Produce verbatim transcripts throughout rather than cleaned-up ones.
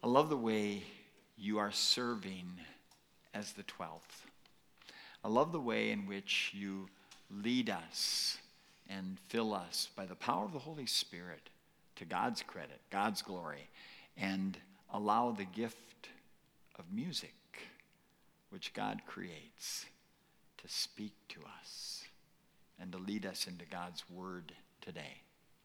I love the way you are serving as the twelfth. I love the way in which you lead us and fill us by the power of the Holy Spirit to God's credit, God's glory, and allow the gift of music, which God creates, to speak to us and to lead us into God's word today.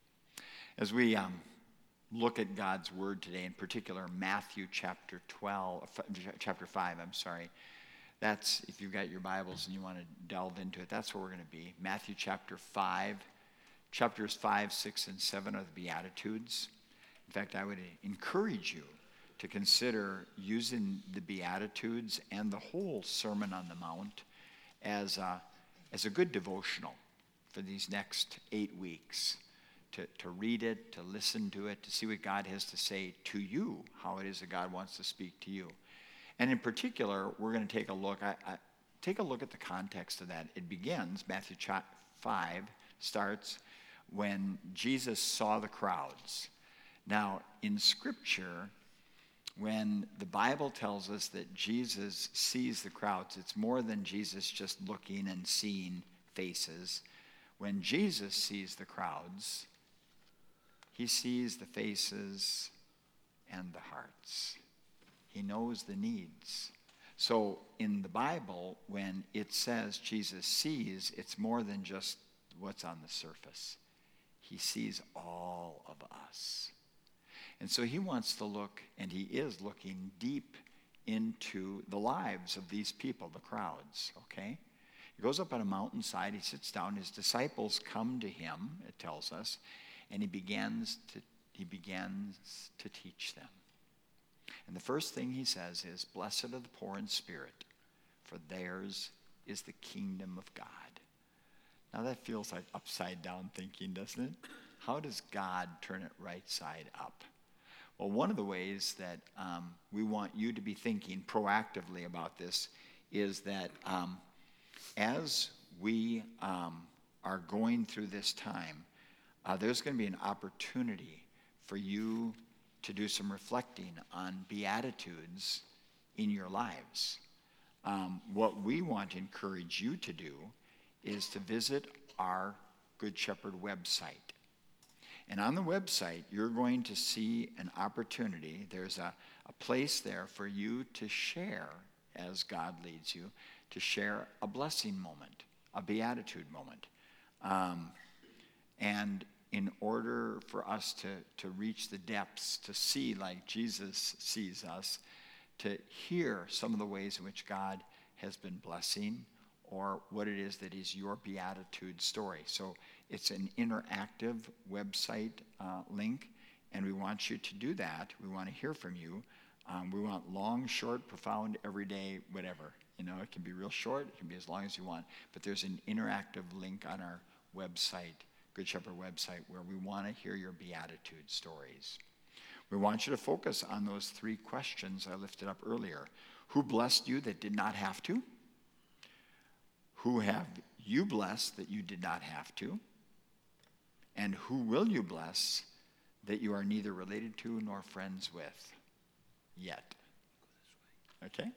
As we um, look at God's word today, in particular Matthew chapter twelve, chapter five, I'm sorry. That's, if you've got your Bibles and you want to delve into it, that's where we're going to be. Matthew chapter five. Chapters five, six, and seven are the Beatitudes. In fact, I would encourage you to consider using the Beatitudes and the whole Sermon on the Mount as a, as a good devotional for these next eight weeks. To, to read it, to listen to it, to see what God has to say to you, how it is that God wants to speak to you. And in particular, we're going to take a look, I, I, take a look at the context of that. It begins, Matthew five starts when Jesus saw the crowds. Now, in Scripture, when the Bible tells us that Jesus sees the crowds, it's more than Jesus just looking and seeing faces. When Jesus sees the crowds, he sees the faces and the hearts. He knows the needs. So in the Bible, when it says Jesus sees, it's more than just what's on the surface. He sees all of us. And so he wants to look, and he is looking deep into the lives of these people, the crowds, okay? He goes up on a mountainside, he sits down, his disciples come to him, it tells us, and he begins to he begins to teach them. And the first thing he says is, "Blessed are the poor in spirit, for theirs is the kingdom of God." Now that feels like upside down thinking, doesn't it? How does God turn it right side up? Well, one of the ways that um, we want you to be thinking proactively about this is that um, as we um, are going through this time, uh, there's going to be an opportunity for you to do some reflecting on Beatitudes in your lives. Um, what we want to encourage you to do is to visit our Good Shepherd website. And on the website, you're going to see an opportunity. There's a, a place there for you to share, as God leads you, to share a blessing moment, a beatitude moment. Um, and in order for us to, to reach the depths, to see like Jesus sees us, to hear some of the ways in which God has been blessing, or what it is that is your beatitude story. So it's an interactive website uh, link, and we want you to do that. We want to hear from you. Um, we want long, short, profound, everyday, whatever. You know, it can be real short, it can be as long as you want, but there's an interactive link on our website, Good Shepherd website, where we want to hear your beatitude stories. We want you to focus on those three questions I lifted up earlier. Who blessed you that did not have to? Who have you blessed that you did not have to? And who will you bless that you are neither related to nor friends with yet? Okay?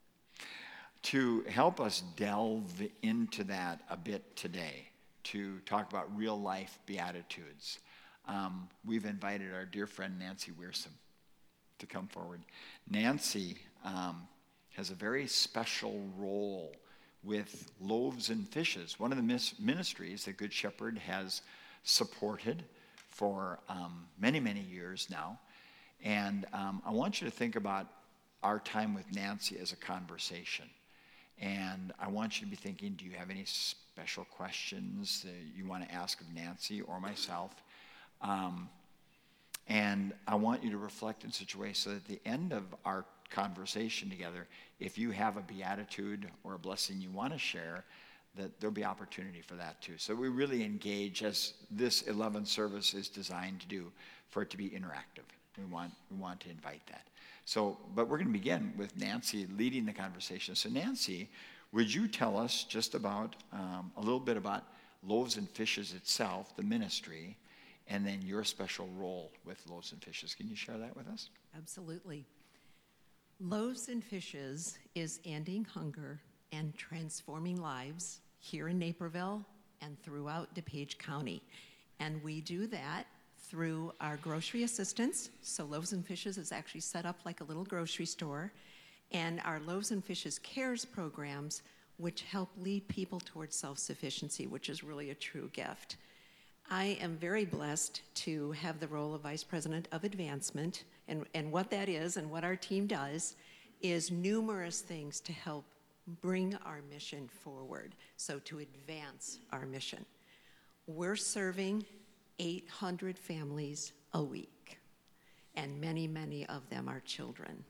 To help us delve into that a bit today, to talk about real life beatitudes, um, we've invited our dear friend Nancy Weirsom to come forward. Nancy um, has a very special role with loaves and fishes, one of the ministries that Good Shepherd has supported for um, many, many years now. And um, I want you to think about our time with Nancy as a conversation. And I want you to be thinking, do you have any special questions that you want to ask of Nancy or myself? Um, and I want you to reflect in such a way so that at the end of our conversation together, if you have a beatitude or a blessing you want to share, that there'll be opportunity for that too. So we really engage, as this eleventh service is designed to do, for it to be interactive. We want we want to invite that. So, but we're going to begin with Nancy leading the conversation. So Nancy, would you tell us just about um, a little bit about Loaves and Fishes itself, the ministry, and then your special role with Loaves and Fishes. Can you share that with us? Absolutely. Loaves and Fishes is ending hunger and transforming lives here in Naperville and throughout DuPage County. And we do that through our grocery assistance. So Loaves and Fishes is actually set up like a little grocery store. And our Loaves and Fishes Cares programs, which help lead people towards self-sufficiency, which is really a true gift. I am very blessed to have the role of Vice President of Advancement, and, and what that is and what our team does is numerous things to help bring our mission forward, so to advance our mission. We're serving eight hundred families a week, and many, many of them are children.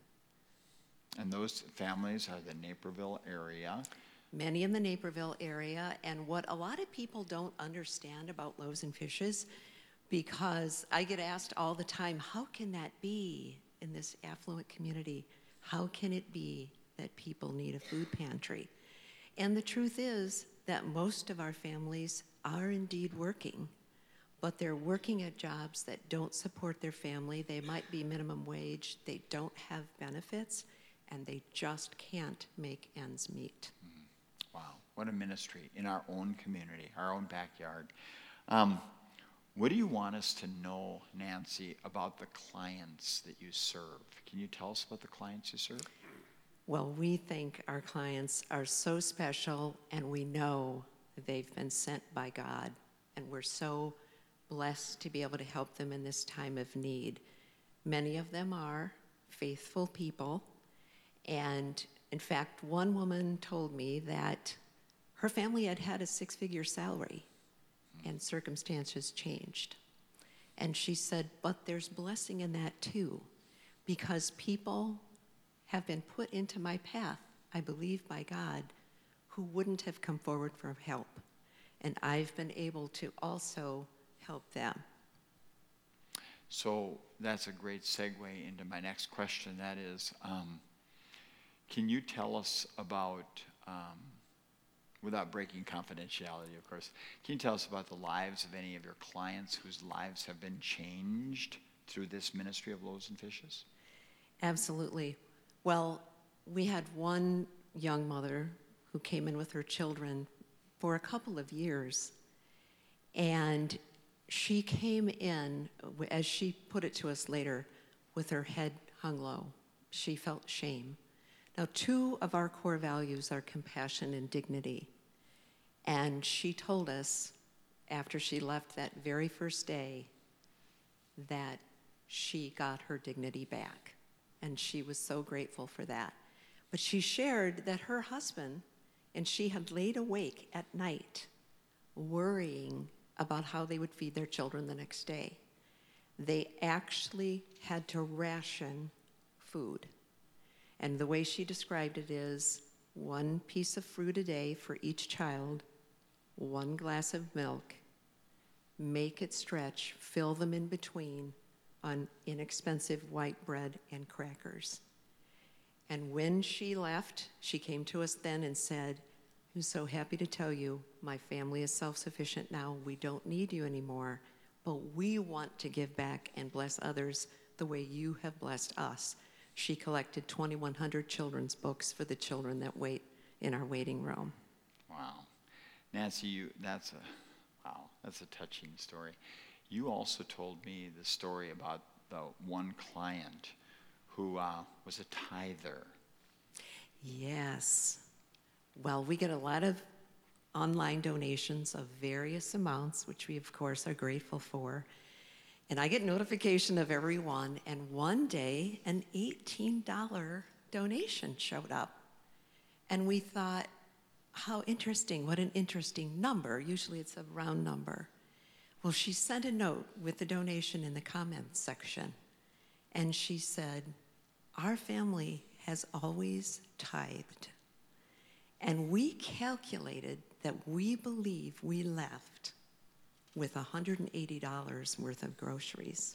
And those families are the Naperville area. Many in the Naperville area, and what a lot of people don't understand about Loaves and Fishes, because I get asked all the time, how can that be in this affluent community? How can it be that people need a food pantry? And the truth is that most of our families are indeed working, but they're working at jobs that don't support their family. They might be minimum wage, they don't have benefits, and they just can't make ends meet. Mm-hmm. Wow, what a ministry in our own community, our own backyard. Um, what do you want us to know, Nancy, about the clients that you serve? Can you tell us about the clients you serve? Well, we think our clients are so special, and we know they've been sent by God, and we're so blessed to be able to help them in this time of need. Many of them are faithful people, and in fact, one woman told me that her family had had a six-figure salary and circumstances changed. And she said, but there's blessing in that too, because people have been put into my path, I believe by God, who wouldn't have come forward for help. And I've been able to also help them. So that's a great segue into my next question. That is, um, can you tell us about, um, without breaking confidentiality, of course, can you tell us about the lives of any of your clients whose lives have been changed through this ministry of Loaves and Fishes? Absolutely. Well, we had one young mother who came in with her children for a couple of years, and she came in, as she put it to us later, with her head hung low. She felt shame. Now, two of our core values are compassion and dignity. And she told us, after she left that very first day, that she got her dignity back. And she was so grateful for that. But she shared that her husband and she had laid awake at night worrying about how they would feed their children the next day. They actually had to ration food. And the way she described it is one piece of fruit a day for each child, one glass of milk, make it stretch, fill them in between on inexpensive white bread and crackers. And when she left, she came to us then and said, I'm so happy to tell you my family is self-sufficient now. We don't need you anymore, but we want to give back and bless others the way you have blessed us. She collected twenty-one hundred children's books for the children that wait in our waiting room. Wow. Nancy, you, that's a, wow, that's a touching story. You also told me the story about the one client who uh, was a tither. Yes. Well, we get a lot of online donations of various amounts, which we, of course, are grateful for. And I get notification of every one, and one day, an eighteen dollar donation showed up. And we thought, how interesting, what an interesting number. Usually it's a round number. Well, she sent a note with the donation in the comments section, and she said, our family has always tithed. And we calculated that we believe we left with one hundred eighty dollars worth of groceries.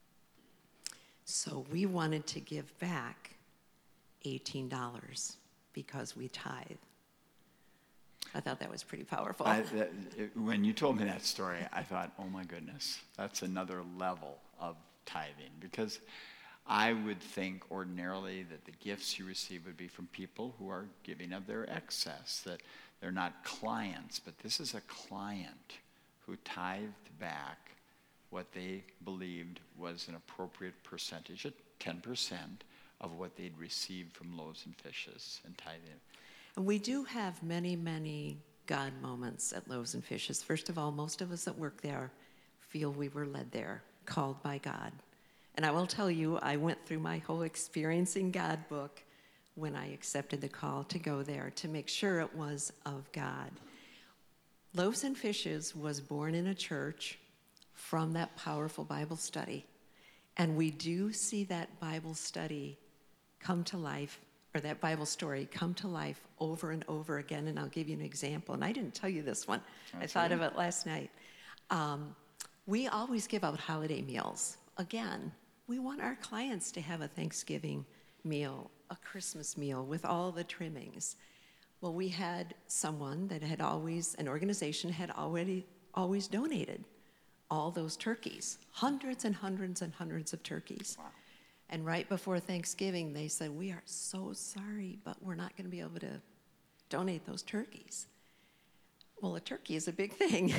So we wanted to give back eighteen dollars because we tithe. I thought that was pretty powerful. I, that, it, when you told me that story, I thought, oh my goodness, that's another level of tithing. Because I would think ordinarily that the gifts you receive would be from people who are giving of their excess, that they're not clients. But this is a client who tithed back what they believed was an appropriate percentage, at ten percent of what they'd received from loaves and fishes and tithing. And we do have many, many God moments at Loaves and Fishes. First of all, most of us that work there feel we were led there, called by God. And I will tell you, I went through my whole Experiencing God book when I accepted the call to go there to make sure it was of God. Loaves and Fishes was born in a church from that powerful Bible study. And we do see that Bible study come to life, or that Bible story come to life over and over again. And I'll give you an example. And I didn't tell you this one. That's I thought right. of it last night. Um, we always give out holiday meals. Again, we want our clients to have a Thanksgiving meal, a Christmas meal with all the trimmings. Well, we had someone that had always, an organization had already always donated all those turkeys, hundreds and hundreds and hundreds of turkeys. Wow. And right before Thanksgiving, they said, we are so sorry, but we're not going to be able to donate those turkeys. Well, a turkey is a big thing.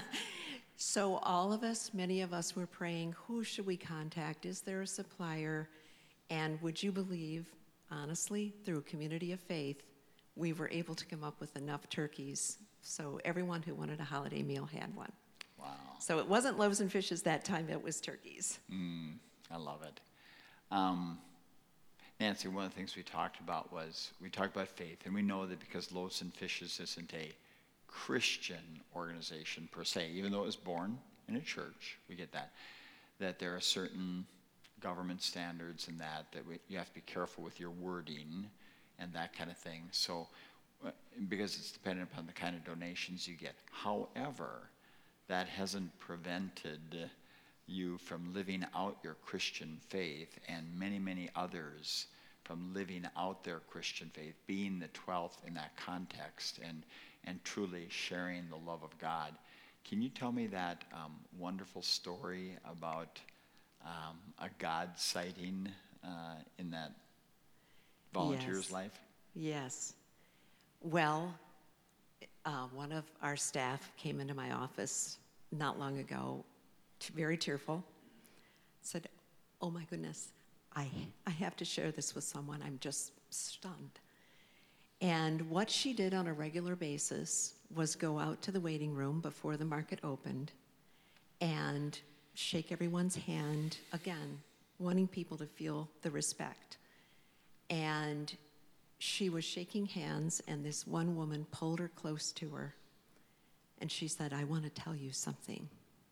So all of us, many of us were praying, who should we contact? Is there a supplier? And would you believe, honestly, through a community of faith, we were able to come up with enough turkeys so everyone who wanted a holiday meal had one. Wow. So it wasn't loaves and fishes that time, it was turkeys. Mm, I love it. Um, Nancy, one of the things we talked about was, we talked about faith, and we know that because Loaves and Fishes isn't a Christian organization per se, even though it was born in a church, we get that, that there are certain government standards and that, that we, you have to be careful with your wording and that kind of thing. So, uh, because it's dependent upon the kind of donations you get. However, that hasn't prevented you from living out your Christian faith, and many, many others from living out their Christian faith, being the twelfth in that context, and, and truly sharing the love of God. Can you tell me that um, wonderful story about um, a God sighting uh, in that volunteer's yes. life? Yes. Well, uh, one of our staff came into my office not long ago, t- very tearful, said, oh my goodness, I, I have to share this with someone. I'm just stunned. And what she did on a regular basis was go out to the waiting room before the market opened and shake everyone's hand, again, wanting people to feel the respect. And she was shaking hands, and this one woman pulled her close to her, and she said, I want to tell you something.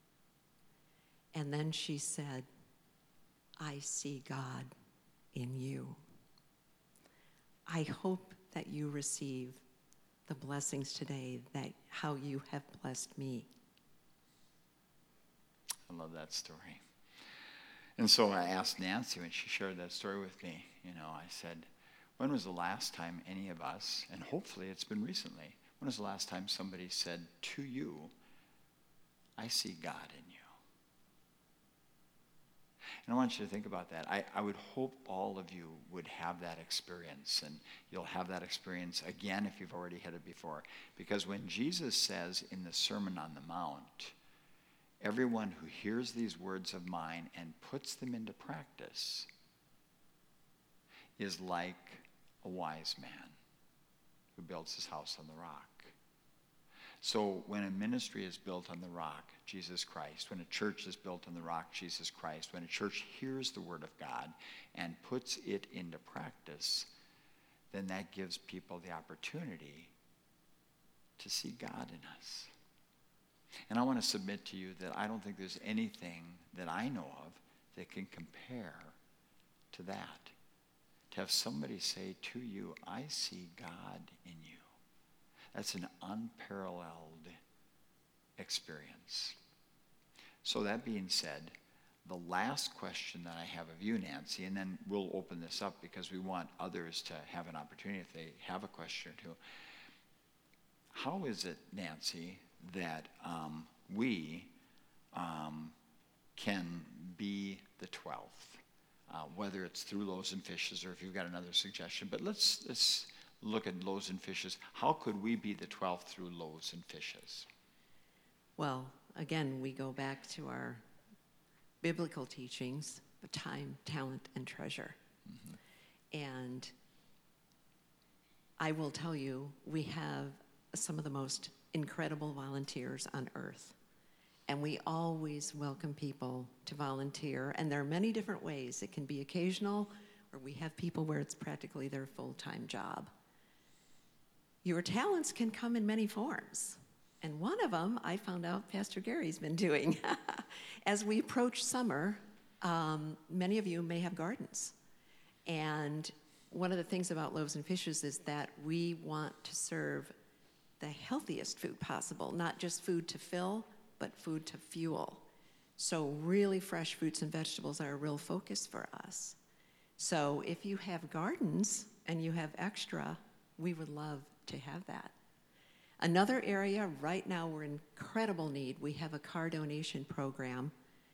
And then she said, I see God in you. I hope that you receive the blessings today, that how you have blessed me. I love that story. And so I asked Nancy when she shared that story with me, you know, I said, when was the last time any of us, and hopefully it's been recently, when was the last time somebody said to you, I see God in you? And I want you to think about that. I, I would hope all of you would have that experience, and you'll have that experience again if you've already had it before. Because when Jesus says in the Sermon on the Mount, everyone who hears these words of mine and puts them into practice is like a wise man who builds his house on the rock. So when a ministry is built on the rock, Jesus Christ, when a church is built on the rock, Jesus Christ, when a church hears the word of God and puts it into practice, then that gives people the opportunity to see God in us. And I want to submit to you that I don't think there's anything that I know of that can compare to that. To have somebody say to you, I see God in you. That's an unparalleled experience. So that being said, the last question that I have of you, Nancy, and then we'll open this up because we want others to have an opportunity if they have a question or two. how is it, Nancy, that um, we um, can be the twelfth? Uh, whether it's through loaves and fishes, or if you've got another suggestion. But let's, let's look at loaves and fishes. How could we be the twelfth through loaves and fishes? Well, again, we go back to our biblical teachings, the time, talent, and treasure. Mm-hmm. And I will tell you, we have some of the most incredible volunteers on earth. And we always welcome people to volunteer. And there are many different ways. It can be occasional, or we have people where it's practically their full-time job. Your talents can come in many forms. And one of them, I found out Pastor Gary's been doing. As we approach summer, um, many of you may have gardens. And one of the things about Loaves and Fishes is that we want to serve the healthiest food possible, not just food to fill, but food to fuel. So really fresh fruits and vegetables are a real focus for us. So if you have gardens and you have extra, we would love to have that. Another area, right now we're in incredible need. We have a car donation program.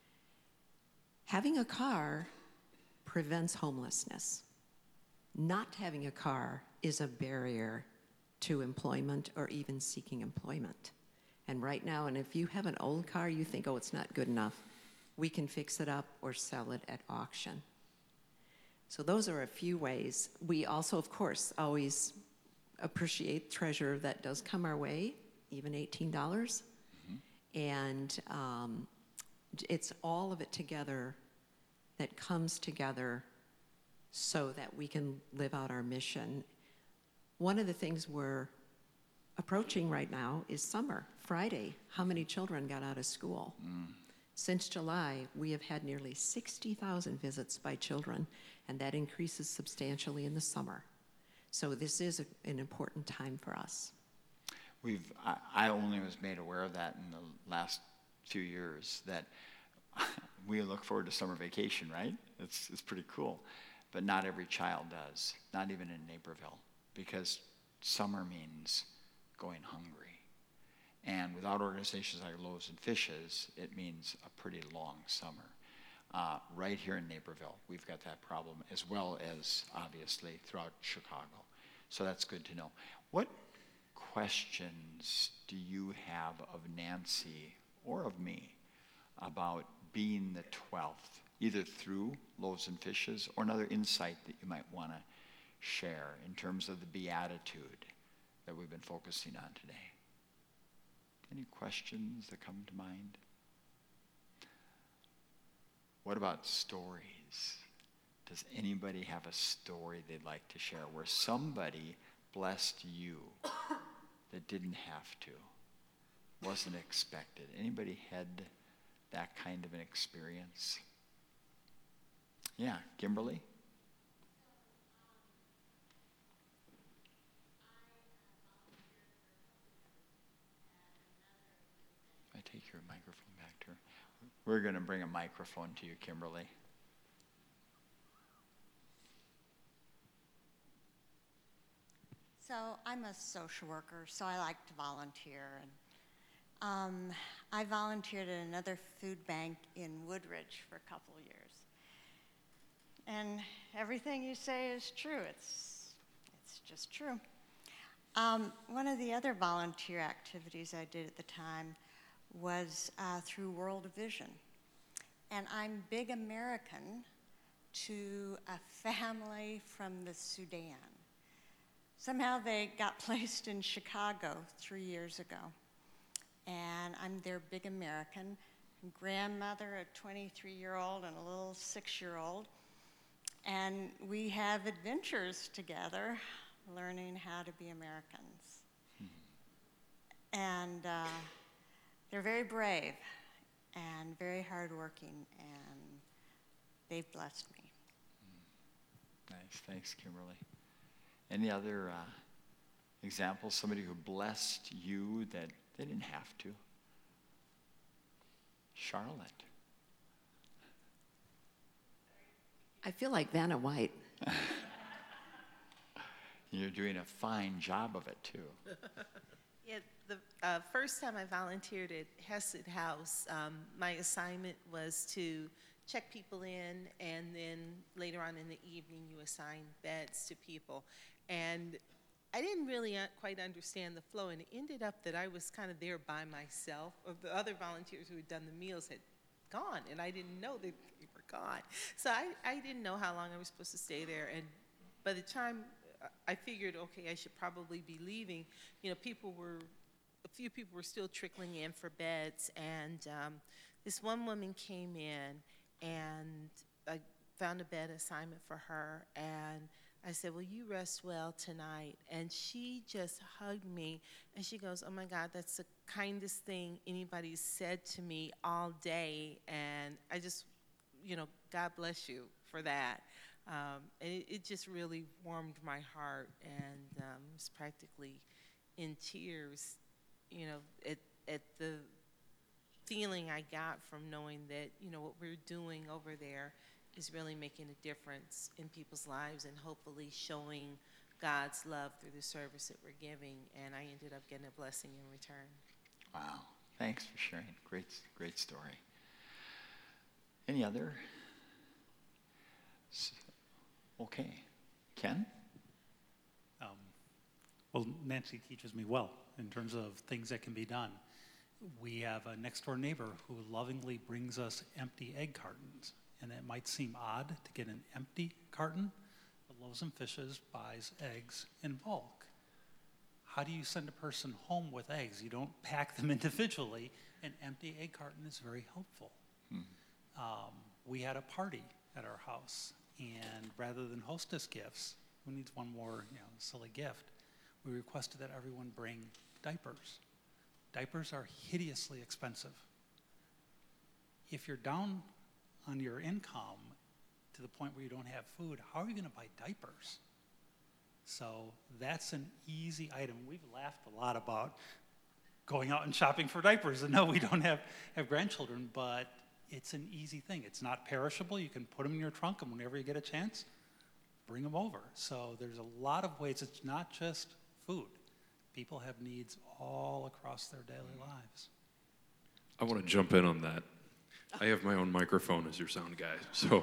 Having a car prevents homelessness. Not having a car is a barrier to employment or even seeking employment. And right now, and if you have an old car, you think, oh, it's not good enough, we can fix it up or sell it at auction. So those are a few ways. We also, of course, always appreciate treasure that does come our way, even eighteen dollars. Mm-hmm. And um, it's all of it together that comes together so that we can live out our mission. One of the things we're approaching right now is summer. Friday, how many children got out of school? Mm. Since July, we have had nearly sixty thousand visits by children, and that increases substantially in the summer. So this is a, an important time for us. We've, I, I only was made aware of that in the last few years, that we look forward to summer vacation, right? It's, it's pretty cool. But not every child does, not even in Naperville, because summer means going hungry. And without organizations like Loaves and Fishes, it means a pretty long summer. Uh, right here in Naperville, we've got that problem, as well as, obviously, throughout Chicago. So that's good to know. What questions do you have of Nancy or of me about being the twelfth, either through Loaves and Fishes or another insight that you might want to share in terms of the beatitude that we've been focusing on today? Any questions that come to mind? What about stories? Does anybody have a story they'd like to share where somebody blessed you that didn't have to, wasn't expected? Anybody had that kind of an experience? Yeah, Kimberly? I take your microphone back to her. We're going to bring a microphone to you, Kimberly. So I'm a social worker, so I like to volunteer. And um, I volunteered at another food bank in Woodridge for a couple of years. And everything you say is true. It's, it's just true. Um, one of the other volunteer activities I did at the time was uh, through World Vision. And I'm Big American to a family from the Sudan. Somehow they got placed in Chicago three years ago. And I'm their Big American, grandmother, a twenty-three-year-old and a little six-year-old. And we have adventures together, learning how to be Americans. Mm-hmm. And uh, they're very brave and very hardworking, and they've blessed me. Mm. Nice, thanks, Kimberly. Any other uh, examples, somebody who blessed you that they didn't have to? Charlotte. I feel like Vanna White. You're doing a fine job of it, too. Yeah, the uh, first time I volunteered at Hesed House, um, my assignment was to check people in, and then later on in the evening, you assign beds to people. And I didn't really uh, quite understand the flow, and it ended up that I was kind of there by myself. Or the other volunteers who had done the meals had gone, and I didn't know they were gone. So I, I didn't know how long I was supposed to stay there. And by the time I figured, okay, I should probably be leaving, you know, people were, a few people were still trickling in for beds, and um, this one woman came in, and I found a bed assignment for her, and I said, well, you rest well tonight. And she just hugged me, and she goes, oh my God, that's the kindest thing anybody's said to me all day, and I just, you know, God bless you for that. Um, and it, it just really warmed my heart, and um, was practically in tears, you know, at, at the feeling I got from knowing that, you know, what we're doing over there is really making a difference in people's lives and hopefully showing God's love through the service that we're giving. And I ended up getting a blessing in return. Wow. Thanks for sharing. Great, great story. Any other? Okay. Ken? Um, well, Nancy teaches me well in terms of things that can be done. We have a next door neighbor who lovingly brings us empty egg cartons. And it might seem odd to get an empty carton, but Loaves and Fishes buys eggs in bulk. How do you send a person home with eggs? You don't pack them individually. An empty egg carton is very helpful. Hmm. Um, we had a party at our house, and rather than hostess gifts, who needs one more, you know, silly gift, we requested that everyone bring diapers. Diapers are hideously expensive. If you're down on your income to the point where you don't have food, how are you going to buy diapers? So that's an easy item. We've laughed a lot about going out and shopping for diapers, and no, we don't have, have grandchildren, but it's an easy thing. It's not perishable. You can put them in your trunk, and whenever you get a chance, bring them over. So there's a lot of ways. It's not just food. People have needs all across their daily lives. I want to jump in on that. I have my own microphone as your sound guy, so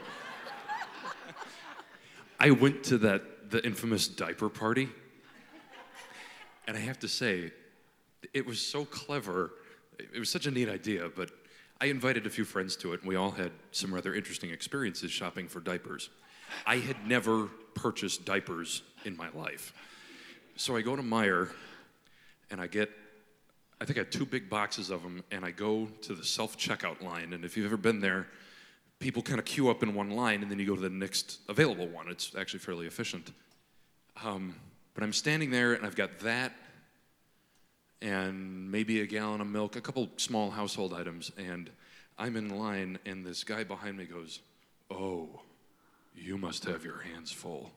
I went to that the infamous diaper party, and I have to say, it was so clever. It was such a neat idea, but I invited a few friends to it, and we all had some rather interesting experiences shopping for diapers. I had never purchased diapers in my life, so I go to Meijer, and I get I think I had two big boxes of them, and I go to the self-checkout line, and if you've ever been there, people kind of queue up in one line, and then you go to the next available one. It's actually fairly efficient. Um, but I'm standing there, and I've got that, and maybe a gallon of milk, a couple small household items, and I'm in line, and this guy behind me goes, oh, you must have your hands full.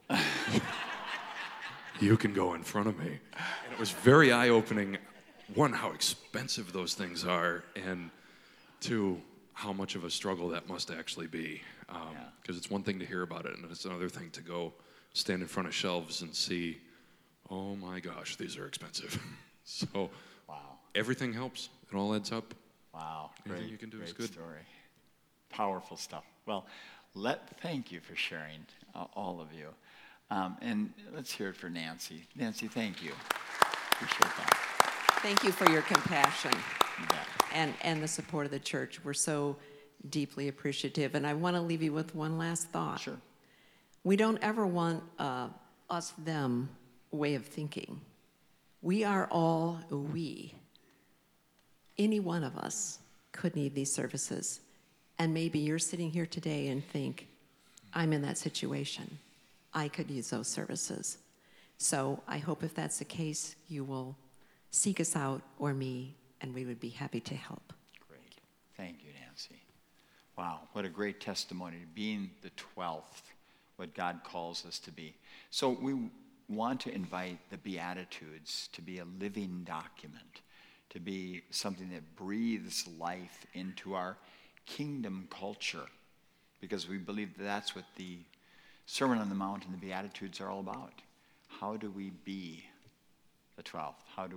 You can go in front of me. And it was very eye-opening. One, how expensive those things are, and two, how much of a struggle that must actually be. Because um, yeah. It's one thing to hear about it, and it's another thing to go stand in front of shelves and see, oh my gosh, these are expensive. So wow. Everything helps. It all adds up. Wow. Anything Great, you can do great is good. Story. Powerful stuff. Well, let thank you for sharing, uh, all of you. Um, and let's hear it for Nancy. Nancy, thank you. Appreciate that. Thank you for your compassion You bet. and, and the support of the church. We're so deeply appreciative. And I want to leave you with one last thought. Sure. We don't ever want uh, us-them way of thinking. We are all we. Any one of us could need these services. And maybe you're sitting here today and think, I'm in that situation. I could use those services. So I hope if that's the case, you will seek us out or me, and we would be happy to help. Great. Thank you, Nancy. Wow, what a great testimony, being the twelfth, what God calls us to be. So we want to invite the Beatitudes to be a living document, to be something that breathes life into our kingdom culture, because we believe that that's what the Sermon on the Mount and the Beatitudes are all about. How do we be the twelfth? How do we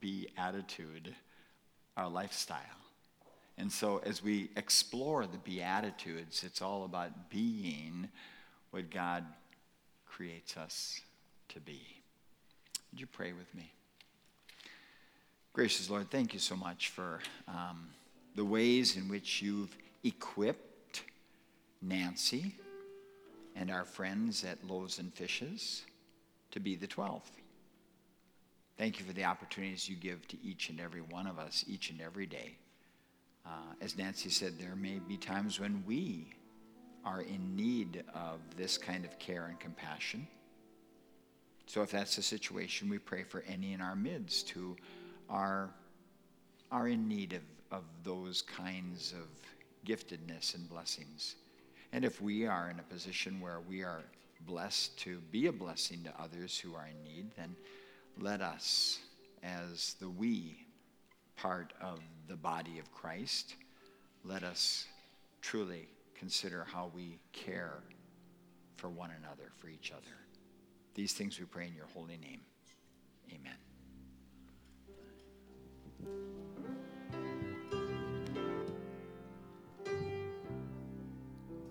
beatitude our lifestyle. And so as we explore the Beatitudes, it's all about being what God creates us to be. Would you pray with me? Gracious Lord, thank you so much for um, the ways in which you've equipped Nancy and our friends at Loaves and Fishes to be the twelfth. Thank you for the opportunities you give to each and every one of us each and every day. Uh, as Nancy said, there may be times when we are in need of this kind of care and compassion. So if that's the situation, we pray for any in our midst who are, are in need of, of those kinds of giftedness and blessings. And if we are in a position where we are blessed to be a blessing to others who are in need, then let us, as the we part of the body of Christ, let us truly consider how we care for one another, for each other. These things we pray in your holy name.